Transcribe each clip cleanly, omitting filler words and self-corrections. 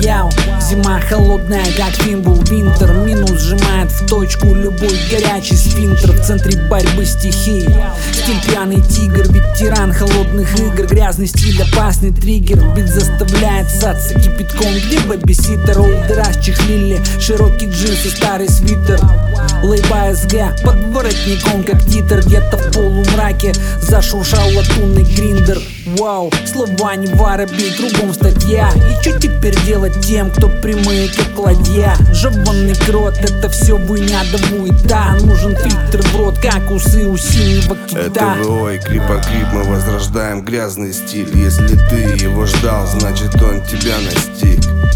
Яу, зима холодная, как Фимбл Винтер. Минус сжимает в точку любой горячий сфинктер. В центре борьбы стихий стиль пьяный тигр, ветеран холодных игр. Грязный стиль, опасный триггер. Бит заставляет саться кипятком. Где бэбиситер? Олды расчехлили широкий джинсы, старый свитер. Лейба СГ под воротником, как титр. Где-то в полумраке зашуршал латунный гриндер. Вау, слова не воробей, кругом статья. И что теперь делать тем, кто прямые, как ладья? Жеванный крот, это все войня да вуета. Нужен фильтр в рот, как усы у синего кита. Это ВО и Крипокрип, мы возрождаем грязный стиль. Если ты его ждал, значит он тебя настиг.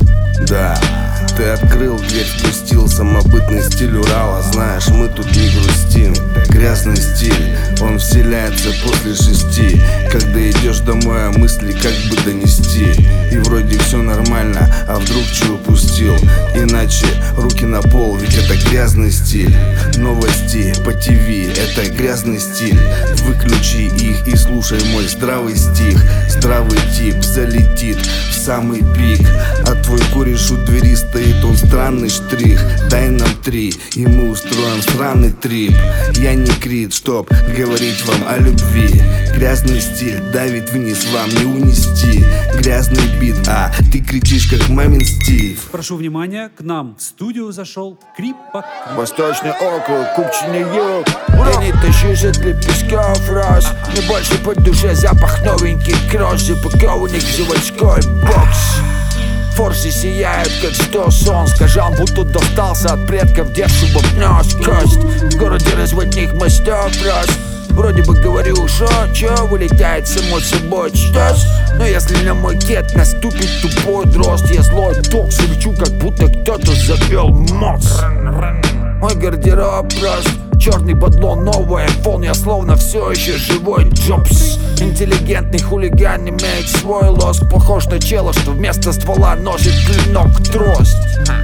Да, ты открыл дверь, впустил самобытный стиль Урала. Знаешь, мы тут не грустим. Грязный стиль, он вселяется после 6. Когда идешь домой, а мысли как бы донести. И вроде все нормально, а вдруг что упустил? Иначе руки на пол, ведь это грязный стиль. Новости по ТВ, это грязный стиль. Выключи их и слушай мой здравый стих. Здравый тип залетит в самый пик, а твой кореш у двери стоит, он странный штрих. Дай нам 3, и мы устроим сраный трип. Я не крит, чтоб говорить вам о любви. Грязный стиль давит вниз, вам не унести. Грязный бит, а ты кричишь как мамин Стив. Прошу внимания, к нам в студию зашел Крипокрип. Восточный округ, Купчиный юг. Я не тащусь от лепестков роз. Мне больше по душе запах новеньких кросс. Запакованных в заводской бокс. Форсы сияют, как 100 солнц. Скажам, будто достался от предков, девшего нос кость. В городе разводных мостов рос. Вроде бы говорю, чё вылетает само собой что-с. Но если на мой кет наступит тупой дрозд, я злой ток свечу, как будто кто-то завел моц. Мой гардероб прост, черный бадлон, новый айфон. Я словно все еще живой Джобс. Интеллигентный хулиган имеет свой лоск. Похож на чела, что вместо ствола носит клинок трость.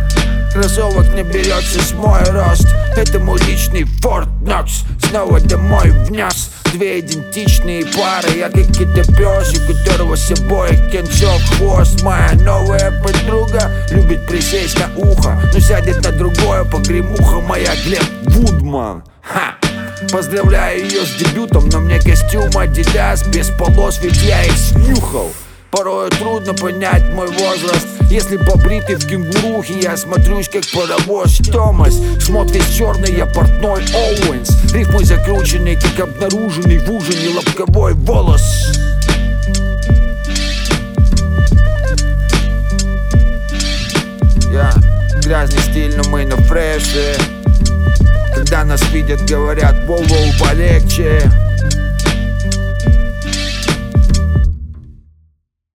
Кроссовок не берется с мой рост. Это мой личный Fort Knox. Снова домой внес две идентичные пары. Я как китопёс, у которого с собой концов хвост. Моя новая подруга любит присесть на ухо, но сядет на другое погремуха. Моя Глеб Вудман. Ха! Поздравляю ее с дебютом, но мне костюм Adidas без полос, ведь я их снюхал. Порою трудно понять мой возраст. Если побритый в кенгурухе, я смотрюсь как паровоз Томас. Шмот весь черный, я портной Оуэнс. Рифмы закрученный, как обнаруженный в ужине лобковой волос. Грязный стиль, но мы на фреше. Когда нас видят, говорят, воу-воу, полегче.